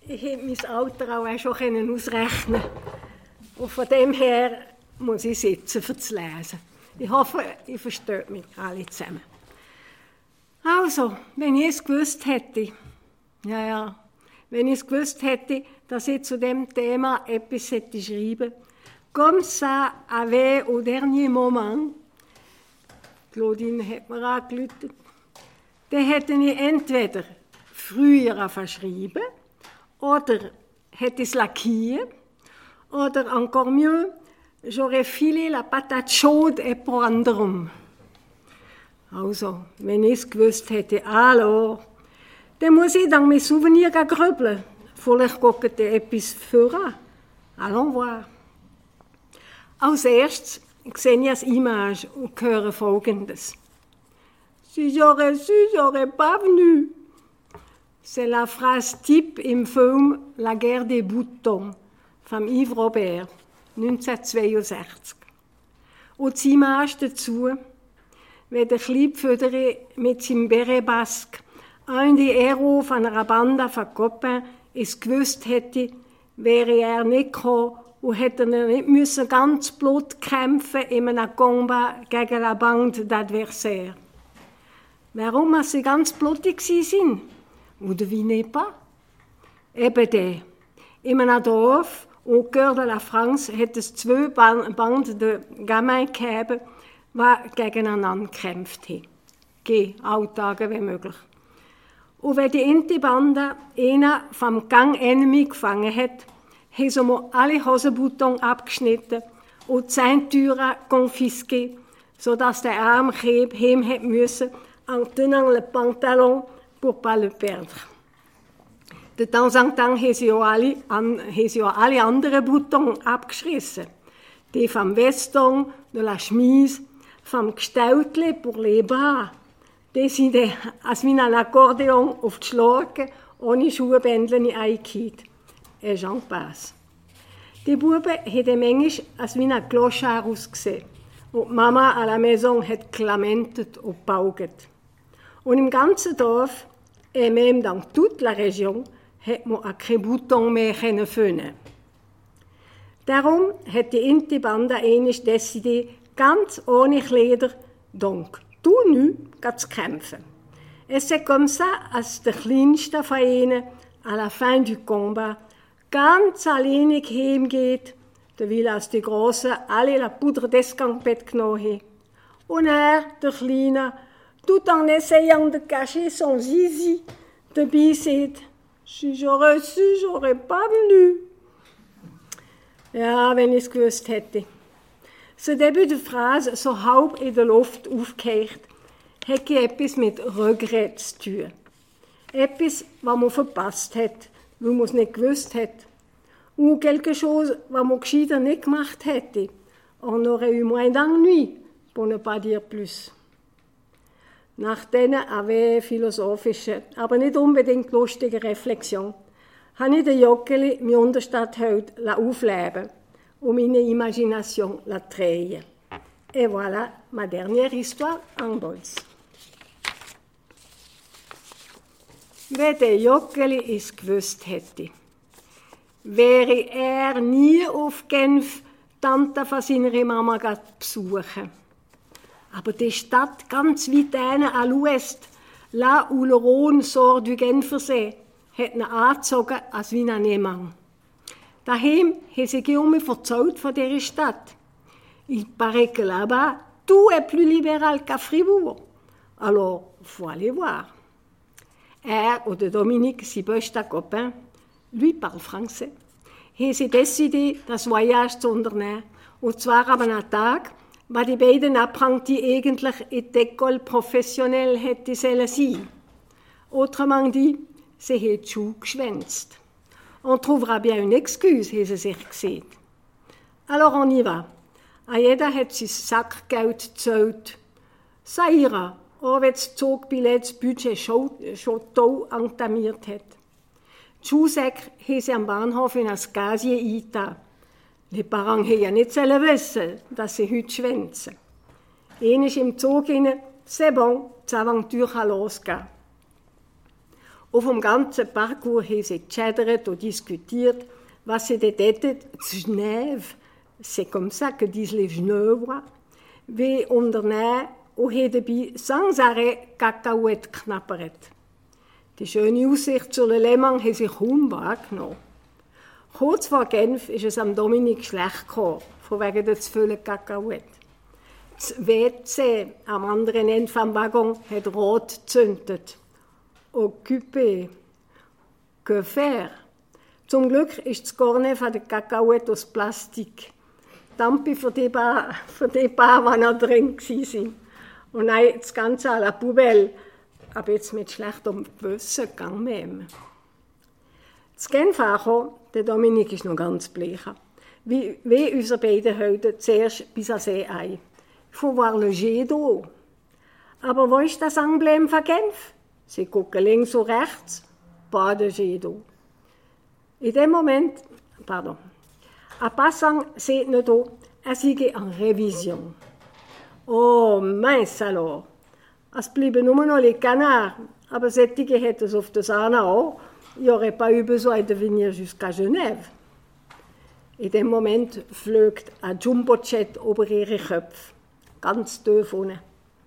Ich hätte mein Alter auch schon ausrechnen können. Und von dem her muss ich sitzen, um zu lesen. Ich hoffe, ihr versteht mich alle zusammen. Also, wenn ich es gewusst hätte, wenn ich es gewusst hätte, dass ich zu dem Thema etwas hätte schreiben, comme ça avait au dernier moment, Claudine hat mir angerufen, dann hätte ich entweder früher schreiben oder hätte es lackiert oder encore mieux, j'aurais filé la patate chaude et prendre. Also, wenn ich es gewusst hätte, alors, dann muss ich dann mein Souvenir grübeln. Vielleicht gucken die etwas voran. Allons voir. Als erstes sehe ich eine Image und höre Folgendes. Si j'aurais su, j'aurais pas venu. C'est la phrase type im Film La guerre des boutons von Yves Robert, 1962. Und die Image dazu, wenn der Kleinpföderi mit seinem Beret Basque, ein der Héros von einer Bande von Copains, es gewusst hätte, wäre er nicht gekommen und hätte er nicht müssen ganz blut kämpfen in einem Combat gegen la Bande d'adversaires. Warum sie ganz blutig waren? Oder wie nicht pas? Eben der. In einem Dorf, au cœur de la France, hat es 2 Banden de Gamins gegeben, die gegeneinander gekämpft haben. Alltage wie möglich. Und wenn die eine Bande einen vom Gang Enemy gefangen hat, haben sie ihm alle Hosenboutons abgeschnitten und die Ceintüre konfisquiert, sodass der arme Keb heim musste, en tenant le pantalon pour pas le perdre. De temps en temps haben sie auch alle anderen Boutons abgeschrissen. Die vom Veston, de la chemise, vom Gesteltli pour les bras. Die sind als wie ein Akkordeon auf die Schlagen, ohne Schuhbändchen eingekehrt. Et j'en passe. Die Buben haben manchmal als wie ein Clochard ausgesehen. Und die Mama à la maison hat gelamentet und gebaugt. Und im ganzen Dorf, et même dans toute la région, hat man auch kein Bouton mehr finden. Darum hat die eine Bande einmal décidé, ganz ohne Kleider, donc tout nu, zu kämpfen. Et c'est comme ça, als der Kleinste von ihnen, à la fin du combat, ganz alleinig heimgeht, weil als die Grossen alle la poudre d'escampette genommen haben. Und er, der Kleine, tout en essayant de cacher son zizi, dabei sagt, si j'aurais su, j'aurais pas venu. Ja, wenn ich es gewusst hätte. Das Debüt der Phrase, so halb in der Luft aufgehängt, hat etwas mit Regret zu tun. Etwas, was man verpasst hat, weil man es nicht gewusst hat. Ou quelque chose, was man gescheiter nicht gemacht hätte. On aurait eu moins d'ennui, pour ne pas dire plus. Nach diesen philosophischen, aber nicht unbedingt lustigen Reflexion, habe ich den Joggeli, mein Unterstadtheld, aufleben und meine Imagination drehen. Et voilà ma dernière histoire en Bolz. Wenn der Joggeli es gewusst hätte, wäre er nie auf Genf Tante von seiner Mama besuchen. Aber die Stadt ganz weit hinten à l'ouest, là où le Rhône sort du Genfersee, hat ihn angezogen als wie ein Nemann. Daheim haben sie mir erzählt von dieser Stadt. Il paraît que là-bas, tout est plus libéral qu'à Fribourg. Alors, faut aller voir. Er oder Dominique, sein bester Copain, lui parle français, haben sie décidé, das Voyage zu unternehmen. Und zwar an einem Tag, wo die beiden Apprentis eigentlich in die École professionnelle hätten sein sollen. Autrement dit, sie haben die Schuhe geschwänzt. On trouvera bien une excuse, haben sie sich gesagt. Alors on y va. Jeder hat sein Sackgeld gezahlt. Ça ira, auch wenn das Zugbillett das Budget schon toll entamiert hat. Die Schuhsäcke haben sie am Bahnhof in ein Gazier eingetan. Die Parents haben ja nicht wissen, dass sie heute schwänzen. Einer ist im Zug hinein, c'est bon, die Aventur kann losgehen. Auf dem ganzen Parcours haben sie gechattert und diskutiert, was sie dort hätten, Genève, c'est comme ça que disent les Genevois, wie unternehmen und haben dabei sans arrêt Kakaoette geknappert. Die schöne Aussicht zur Le Mans haben sie kaum wahrgenommen. Kurz vor Genf ist es am Dominik schlecht gekommen, von wegen der zu vielen Kakaoette. Das WC am anderen Ende des Waggons hat rot gezündet. Occupé. Que faire? Zum Glück ist das Cornet von der Kakaoette aus Plastik. Tampi für die paar, die noch drin waren. Und dann das Ganze à la Poubelle. Aber jetzt mit schlechtem Gewissen gegangen mit ihm. Das Genf angekommen, der Dominik ist noch ganz bleich. Wie unsere beiden heute zuerst bis an See ein. Il faut voir le jet d'eau. Aber wo ist das Emblem von Genf? Sie gucken links und rechts, pas de jet d'eau. In dem Moment, pardon, en passant sieht nicht hier, er sei en Revision. Oh, mince alors. Es bleiben nur noch les canards, aber solche hätten es auf der Sahne auch. Il n'y aurait pas eu besoin de venir jusqu'à Genève. In dem Moment fliegt ein Jumbo-Jet über ihre Köpfe, ganz tief unten.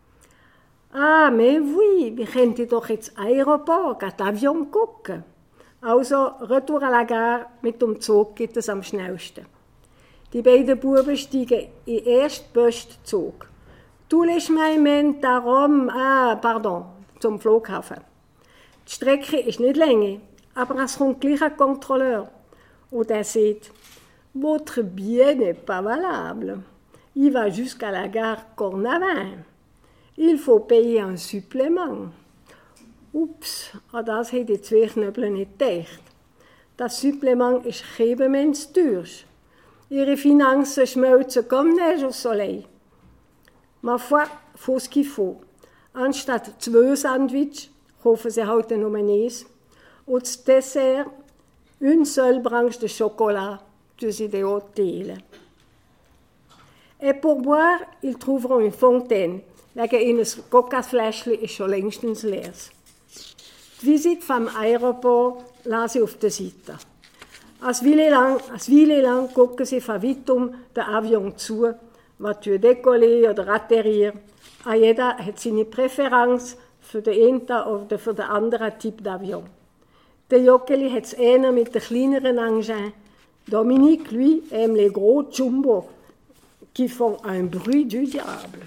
Ah, mais oui, wir könnten doch jetzt Aeroport, an Avion gucken. Also, retour à la gare, mit dem Zug geht es am schnellsten. Die beiden Buben steigen in den ersten besten Zug. Tous les chemins mènent à Rome, zum Flughafen. Die Strecke ist nicht länger, aber es kommt gleich ein Kontrolleur. Und er sagt, votre billet n'est pas valable. Il va jusqu'à la gare Cornavin. Il faut payer un supplément. Ups, an das haben die zwei Knöbel nicht gedacht. Das Supplement ist immens teuer. Ihre Finanzen schmelzen comme neige au soleil. Ma foi, faut ce qu'il faut. Anstatt 2 Sandwich kaufen sie halt nur eins. Und das Dessert, une seule branche de chocolat, deux idéaux teilen. Et pour boire, ils trouveront une fontaine. Wegen ihnen Coca-Fläschchen ist schon längstens leer. Die Visite vom Aeroport lasse ich auf der Seite. Eine Weile lang gucken sie von weitem den Avion zu, voiture décoller oder atterrir. Jeder hat seine Präferenz für den einen oder für den anderen Typ d'Avion. Der Joggeli hat es eher mit den kleineren Engins. Dominique, lui, aime les gros Jumbo, qui font un bruit du diable.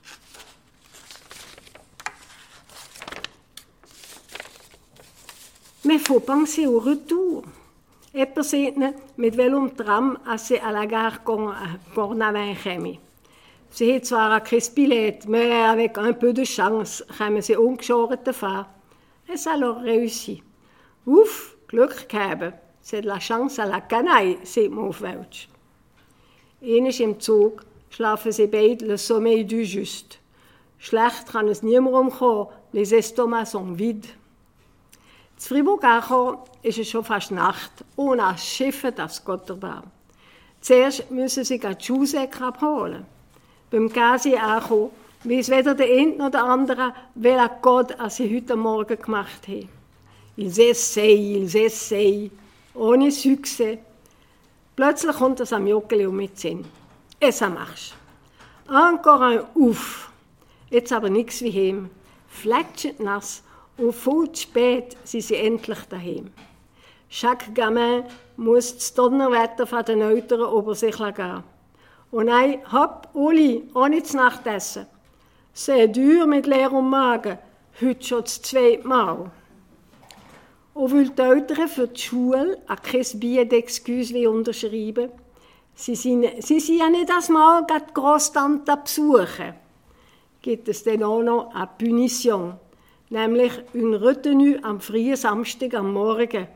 Mais il faut penser au retour. Jemand sieht ihnen, mit welchem Tram sie à la gare Cornavin kommen. Sie haben zwar kein Billett, mais avec un peu de chance kommen sie ungeschoren davon. Es ist alors réussi. Ouf, Glück gehabt. C'est de la chance à la canaille, sagt man auf Welsch. Einmal im Zug schlafen sie beide le sommeil du juste. Schlecht kann es niemandem kommen, les estomacs sont vides. Zu Fribourg angekommen ist es schon fast Nacht, ohne ein Schiff das Gotterbahn. Zuerst müssen sie die Schuhsäcke abholen. Beim Gasi angekommen, weiss weder der eine noch der andere, welcher Gott sie heute Morgen gemacht haben. Ils essayent, ohne Succès. Plötzlich kommt es am Joggeli mit Sinn. Et ça marche. Encore un ouf. Jetzt aber nichts wie heim. Fletschend nass und viel zu spät sind sie endlich daheim. Chaque gamin muss das Donnerwetter von den Eltern über sich gehen. Und nein, hopp, Uli, ohne zu Nachtessen. C'est dur mit leerem Magen, heute schon das 2. Mal. Und weil die Eltern für die Schule auch kein Billet d'excuse unterschreiben, sie sind ja nicht das Mal die Grosstante besuchen, gibt es dann auch noch eine Punition, nämlich eine Retenue am frühen Samstag am Morgen.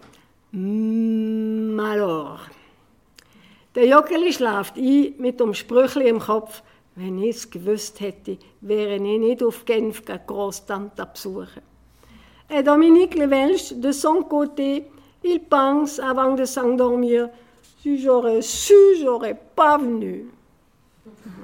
Alors. Der Joggeli schläft ein mit dem Sprüchli im Kopf, wenn ich es gewusst hätte, wäre ich nicht auf Genf die Grosstante besuchen. Et Dominique le Welsch, de son côté, il pense, avant de s'endormir, si j'aurais su, j'aurais pas venu.